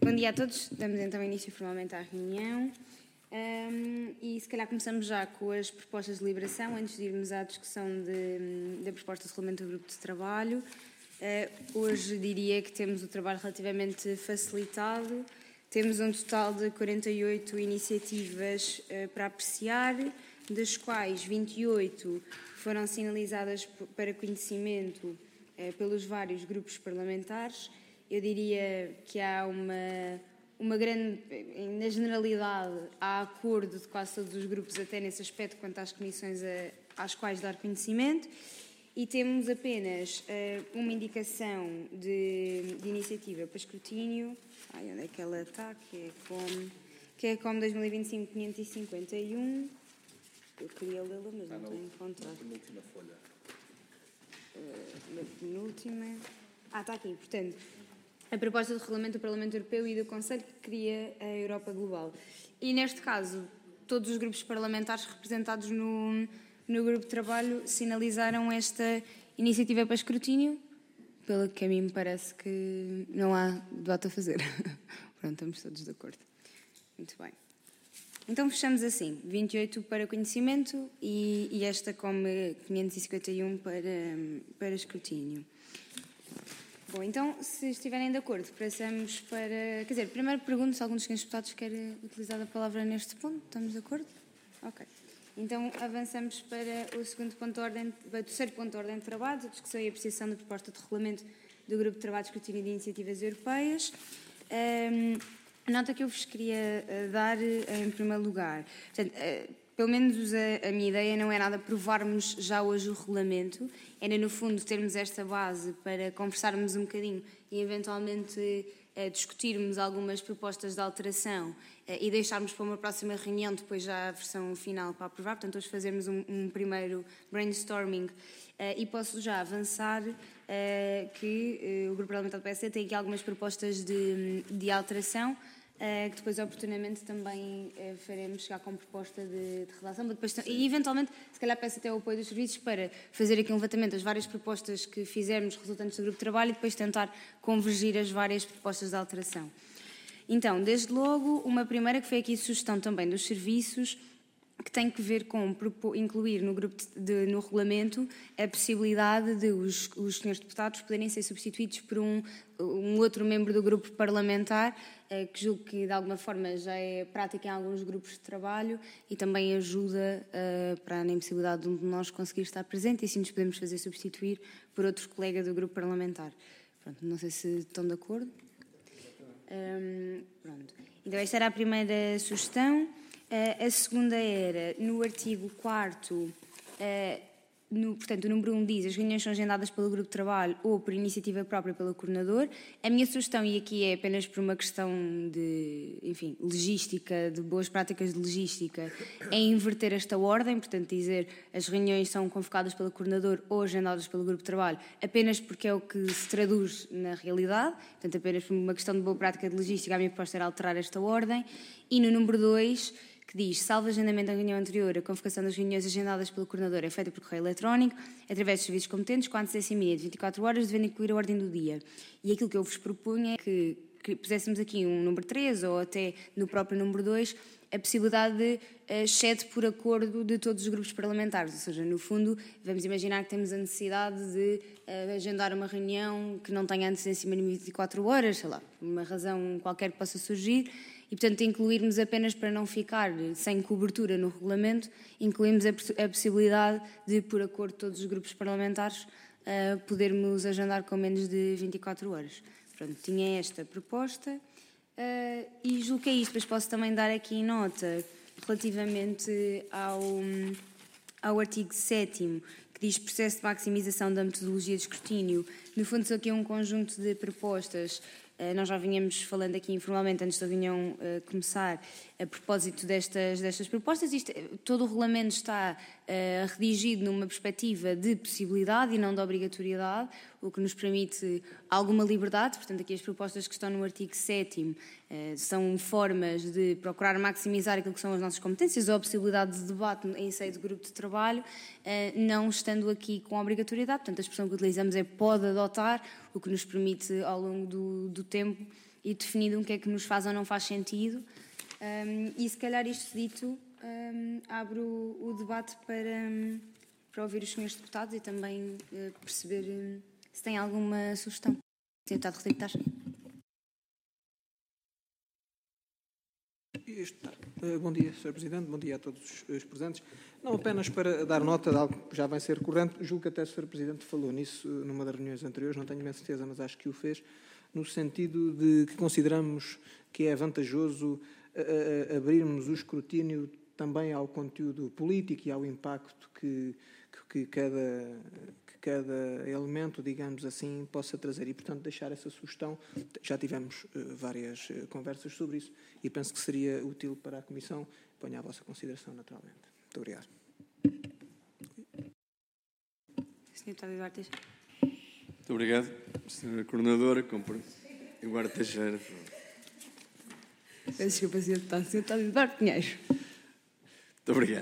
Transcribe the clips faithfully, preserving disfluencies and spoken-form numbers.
Bom dia a todos. Damos então início formalmente à reunião. Um, e se calhar começamos já com as propostas de deliberação, antes de irmos à discussão de, da proposta de regulamento do grupo de trabalho. Uh, hoje diria que temos o trabalho relativamente facilitado. Temos um total de quarenta e oito iniciativas uh, para apreciar, das quais vinte e oito foram sinalizadas para conhecimento uh, pelos vários grupos parlamentares. Eu diria que há uma... Uma grande, na generalidade, há acordo de quase todos os grupos, até nesse aspecto, quanto às comissões a, às quais dar conhecimento, e temos apenas uh, uma indicação de, de iniciativa para escrutínio, ai, onde é que ela está, que é como, que é como dois mil e vinte e cinco quinhentos e cinquenta e um, eu queria lê-la, mas não estou a encontrar. Na penúltima folha. Uh, na penúltima... Ah, está aqui, portanto... A proposta de regulamento do Parlamento Europeu e do Conselho que cria a Europa Global. E, neste caso, todos os grupos parlamentares representados no, no grupo de trabalho sinalizaram esta iniciativa para escrutínio, pelo que a mim me parece que não há debate a fazer. Pronto, estamos todos de acordo. Muito bem. Então, fechamos assim. vinte e oito para conhecimento e, e esta como quinhentos e cinquenta e um para, para escrutínio. Bom, então, se estiverem de acordo, passamos para... Quer dizer, primeiro pergunto se algum dos senhores deputados quer utilizar a palavra neste ponto. Estamos de acordo? Ok. Então, avançamos para o segundo ponto de ordem, o terceiro ponto de ordem de trabalho, a discussão e apreciação da proposta de regulamento do Grupo de Trabalho de Escrutínio de Iniciativas Europeias. Um, nota que eu vos queria dar em primeiro lugar. Portanto, uh, pelo menos a, a minha ideia não é nada provarmos já hoje o regulamento, era no fundo termos esta base para conversarmos um bocadinho e eventualmente eh, discutirmos algumas propostas de alteração eh, e deixarmos para uma próxima reunião depois já a versão final para aprovar, portanto hoje fazermos um, um primeiro brainstorming eh, e posso já avançar eh, que eh, o Grupo Parlamentar do P S D tem aqui algumas propostas de, de alteração Uh, que depois oportunamente também uh, faremos chegar com proposta de, de redação, mas depois, e eventualmente se calhar peço até o apoio dos serviços para fazer aqui um levantamento das várias propostas que fizermos resultantes do grupo de trabalho e depois tentar convergir as várias propostas de alteração. Então, desde logo, uma primeira que foi aqui a sugestão também dos serviços, que tem que ver com incluir no, grupo de, de, no regulamento a possibilidade de os, os senhores deputados poderem ser substituídos por um, um outro membro do grupo parlamentar, eh, que julgo que de alguma forma já é prática em alguns grupos de trabalho e também ajuda eh, para a impossibilidade de um de nós conseguir estar presente e assim nos podemos fazer substituir por outro colega do grupo parlamentar. Pronto, não sei se estão de acordo. Um, pronto. Então esta era a primeira sugestão. Uh, a segunda era, no artigo quarto, uh, no, portanto, o número um diz as reuniões são agendadas pelo grupo de trabalho ou por iniciativa própria pelo coordenador. A minha sugestão, e aqui é apenas por uma questão de, enfim, logística, de boas práticas de logística, é inverter esta ordem, portanto, dizer as reuniões são convocadas pelo coordenador ou agendadas pelo grupo de trabalho, apenas porque é o que se traduz na realidade, portanto, apenas por uma questão de boa prática de logística, a minha proposta era alterar esta ordem. E no número dois... que diz, salvo agendamento da reunião anterior, a convocação das reuniões agendadas pelo coordenador é feita por correio eletrónico, através dos serviços competentes, com antecedência mínima de vinte e quatro horas, devendo incluir a ordem do dia. E aquilo que eu vos propunha é que, que puséssemos aqui um número três, ou até no próprio número dois, a possibilidade de uh, excede por acordo de todos os grupos parlamentares. Ou seja, no fundo, vamos imaginar que temos a necessidade de uh, agendar uma reunião que não tenha antecedência mínima de vinte e quatro horas, sei lá, por uma razão qualquer que possa surgir, e, portanto, incluirmos apenas para não ficar sem cobertura no regulamento, incluímos a, a possibilidade de, por acordo de todos os grupos parlamentares, uh, podermos agendar com menos de vinte e quatro horas. Pronto, tinha esta proposta uh, e julgo que é isto, mas posso também dar aqui nota relativamente ao, ao artigo sétimo, que diz processo de maximização da metodologia de escrutínio. No fundo, são aqui um conjunto de propostas. Nós já vinhamos falando aqui informalmente, antes da reunião uh, começar, a propósito destas, destas propostas. Isto, todo o regulamento está uh, redigido numa perspectiva de possibilidade e não de obrigatoriedade, o que nos permite alguma liberdade. Portanto, aqui as propostas que estão no artigo sétimo uh, são formas de procurar maximizar aquilo que são as nossas competências ou a possibilidade de debate em seio do grupo de trabalho, uh, não estando aqui com obrigatoriedade. Portanto, a expressão que utilizamos é pode adotar, o que nos permite, ao longo do, do tempo, e definido o que é que nos faz ou não faz sentido. Um, e se calhar isto dito, um, abre o, o debate para, um, para ouvir os senhores deputados e também uh, perceber um, se tem alguma sugestão. senhor Deputado Rodrigo Taxa. Bom dia, senhor Presidente, bom dia a todos os presentes. Não apenas para dar nota de algo que já vai ser recorrente, julgo que até o senhor Presidente falou nisso numa das reuniões anteriores, não tenho bem certeza, mas acho que o fez, no sentido de que consideramos que é vantajoso a, a, abrirmos o escrutínio também ao conteúdo político e ao impacto que, que, que, cada, que cada elemento, digamos assim, possa trazer. E, portanto, deixar essa sugestão. Já tivemos uh, várias uh, conversas sobre isso e penso que seria útil para a Comissão. Ponho à vossa consideração, naturalmente. Muito obrigado. senhor Deputado Eduardo Teixeira. Muito obrigado, senhora Coordenadora. Eduardo Teixeira. Peço desculpa, senhor Deputado. senhor Deputado Eduardo Pinheiro. Muito obrigado.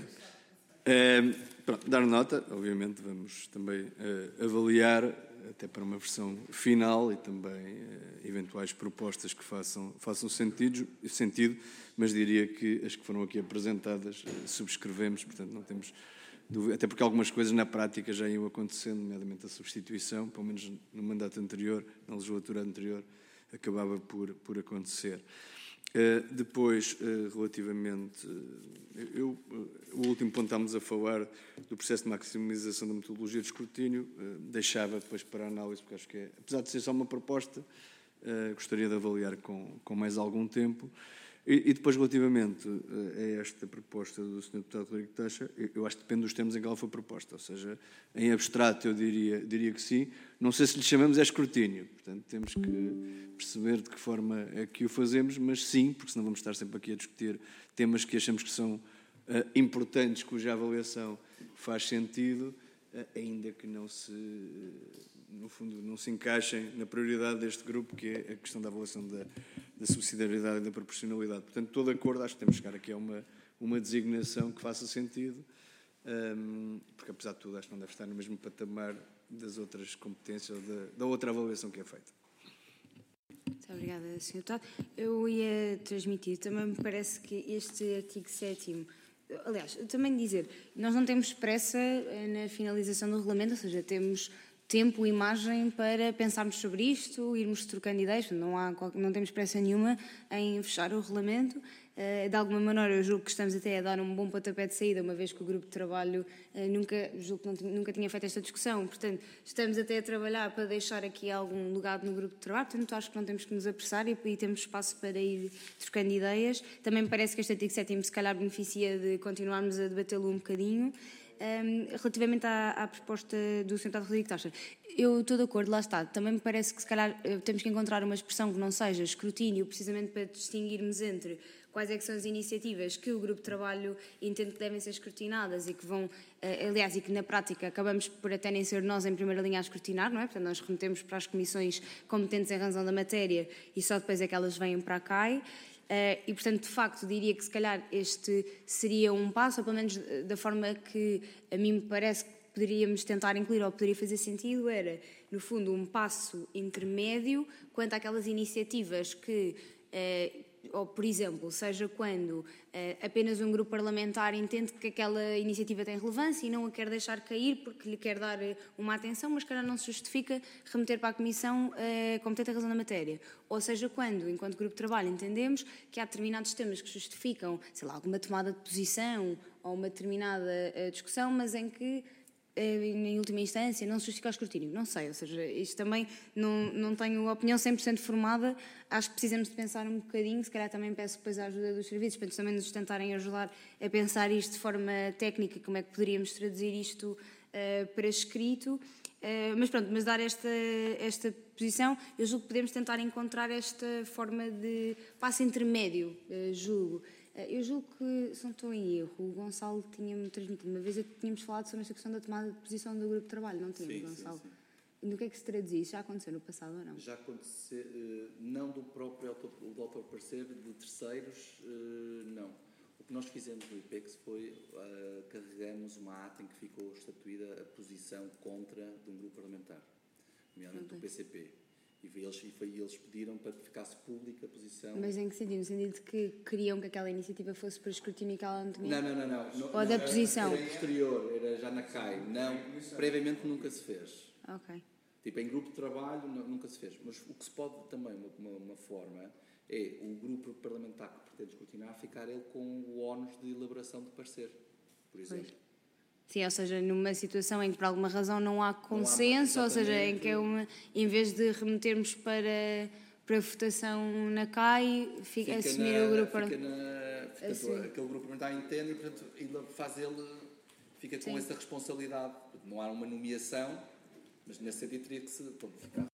Uh, pronto, dar nota, obviamente vamos também uh, avaliar, até para uma versão final e também uh, eventuais propostas que façam, façam sentido, sentido, mas diria que as que foram aqui apresentadas uh, subscrevemos, portanto não temos dúvida, até porque algumas coisas na prática já iam acontecendo, nomeadamente a substituição, pelo menos no mandato anterior, na legislatura anterior, acabava por, por acontecer. Uh, depois, uh, relativamente, uh, eu, uh, o último ponto estávamos a falar do processo de maximização da metodologia de escrutínio, uh, deixava depois para a análise, porque acho que é, apesar de ser só uma proposta, uh, gostaria de avaliar com, com mais algum tempo. E, e depois, relativamente uh, a esta proposta do senhor Deputado Rodrigo Taxa, eu, eu acho que depende dos termos em que ela foi proposta, ou seja, em abstrato eu diria, diria que sim, não sei se lhe chamamos é escrutínio, portanto temos que perceber de que forma é que o fazemos, mas sim, porque senão vamos estar sempre aqui a discutir temas que achamos que são uh, importantes, cuja avaliação faz sentido, uh, ainda que não se, uh, no fundo, não se encaixem na prioridade deste grupo, que é a questão da avaliação da, da subsidiariedade e da proporcionalidade. Portanto, estou de acordo, acho que temos que chegar aqui a uma, uma designação que faça sentido, um, porque apesar de tudo acho que não deve estar no mesmo patamar das outras competências ou da, da outra avaliação que é feita. Muito obrigada, senhor Deputado. Eu ia transmitir, também me parece que este artigo sétimo, aliás, também dizer, nós não temos pressa na finalização do regulamento, ou seja, temos tempo e margem para pensarmos sobre isto, irmos trocando ideias, não, há, não temos pressa nenhuma em fechar o regulamento. De alguma maneira, eu julgo que estamos até a dar um bom pontapé de saída, uma vez que o grupo de trabalho nunca, julgo que não, nunca tinha feito esta discussão. Portanto, estamos até a trabalhar para deixar aqui algum legado no grupo de trabalho, portanto, acho que não temos que nos apressar e, e temos espaço para ir trocando ideias. Também me parece que este artigo sétimo, se calhar, beneficia de continuarmos a debatê-lo um bocadinho. Um, relativamente à, à proposta do senhor Deputado Rodrigo Taxa, eu estou de acordo, lá está. Também me parece que, se calhar, temos que encontrar uma expressão que não seja escrutínio, precisamente para distinguirmos entre quais é que são as iniciativas que o grupo de trabalho entende que devem ser escrutinadas e que vão, aliás, e que na prática acabamos por até nem ser nós em primeira linha a escrutinar, não é? Portanto, nós remetemos para as comissões competentes em razão da matéria e só depois é que elas vêm para cá. Uh, e, portanto, de facto, diria que se calhar este seria um passo, ou pelo menos da forma que a mim me parece que poderíamos tentar incluir ou poderia fazer sentido, era, no fundo, um passo intermédio quanto àquelas iniciativas que, uh, ou por exemplo, seja quando uh, apenas um grupo parlamentar entende que aquela iniciativa tem relevância e não a quer deixar cair porque lhe quer dar uma atenção, mas que não se justifica remeter para a Comissão uh, competente a razão da matéria. Ou seja, quando, enquanto grupo de trabalho, entendemos que há determinados temas que justificam, sei lá, alguma tomada de posição ou uma determinada uh, discussão, mas em que em última instância, não se justifica o escrutínio. Não sei, ou seja, isto também não, não tenho opinião cem por cento formada, acho que precisamos de pensar um bocadinho, se calhar também peço depois a ajuda dos serviços, para também nos tentarem ajudar a pensar isto de forma técnica, como é que poderíamos traduzir isto uh, para escrito, uh, mas pronto, mas dar esta, esta posição, eu julgo que podemos tentar encontrar esta forma de passo intermédio, uh, julgo. Eu julgo que, se não estou em erro, o Gonçalo tinha-me transmitido uma vez, tínhamos falado sobre esta questão da tomada de posição do grupo de trabalho, não tínhamos, Gonçalo? Sim, sim. No que é que se traduz isso? Já aconteceu no passado ou não? Já aconteceu, não do próprio autor parecer, de terceiros, não. O que nós fizemos no IPEX foi uh, carregamos uma ata em que ficou estatuída a posição contra de um grupo parlamentar, nomeadamente do P C P. E foi eles, e foi eles pediram para que ficasse pública a posição. Mas em que sentido? No sentido de que queriam que aquela iniciativa fosse para escrutínio e que ela não tinha? Não, não, não. não. não Ou da não, posição? Era posterior, era já na C A I. Não, previamente nunca se fez. Ok. Tipo, em grupo de trabalho não, nunca se fez. Mas o que se pode também, uma, uma, uma forma, é o grupo parlamentar que pretende escrutinar ficar ele com o ónus de elaboração de parecer, por exemplo. Pois. Sim, ou seja, numa situação em que por alguma razão não há consenso, não há, ou seja, em que é uma, em vez de remetermos para, para votação na C A I, fica, Fica assumir na, o grupo fica na, portanto, assim. aquele grupo parlamentar entende e, portanto, ele faz ele, fica com Sim. essa responsabilidade. Não há uma nomeação, mas nesse sentido teria que se pronto, ficar.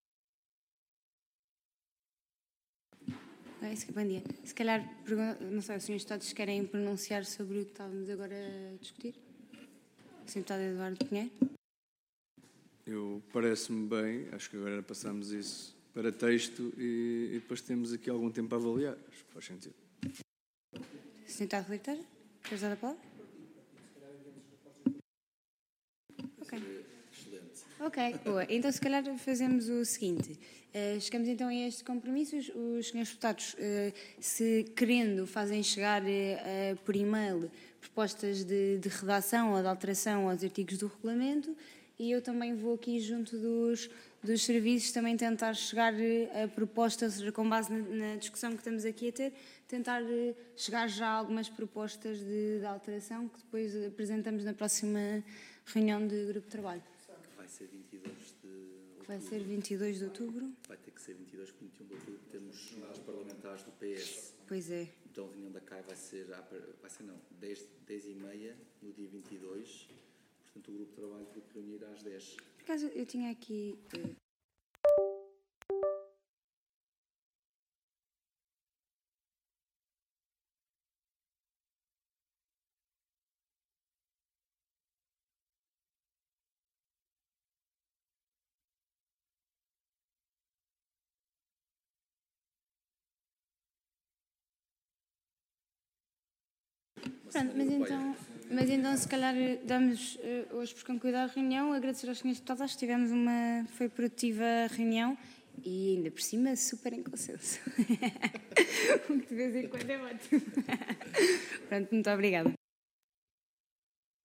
Okay, bom dia. Se calhar, não sei, os senhores deputados querem pronunciar sobre o que estávamos agora a discutir? O senhor Deputado Eduardo Pinheiro? Eu parece-me bem, acho que agora passamos isso para texto e, e depois temos aqui algum tempo a avaliar. Acho que faz sentido. senhor Deputado Rodrigo Teixeira, queres dar a palavra? Ok. Excelente. Ok, boa. Então, se calhar fazemos o seguinte. Uh, chegamos então a estes compromissos. Os senhores deputados, uh, se querendo, fazem chegar uh, por e-mail propostas de, de redação ou de alteração aos artigos do regulamento, e eu também vou aqui junto dos, dos serviços também tentar chegar a propostas, ou seja, com base na, na discussão que estamos aqui a ter, tentar chegar já a algumas propostas de, de alteração que depois apresentamos na próxima reunião de grupo de trabalho. Que vai ser vinte e dois de outubro. Vai ser vinte e dois de outubro? Vai ter que ser vinte e dois, vinte e um de outubro. Temos os parlamentares do P S. Pois é. Então a reunião da C A I vai ser, vai ser não, dez, dez e meia no dia vinte e dois. Portanto, o grupo de trabalho tem que reunir às dez. Por acaso, eu tinha aqui... Uh... Pronto, mas então, mas então se calhar damos uh, hoje por concluída a reunião, agradecer aos senhores deputados, acho que tivemos uma, foi produtiva a reunião e ainda por cima super em consenso. O que de vez em quando é ótimo. Pronto, muito obrigada.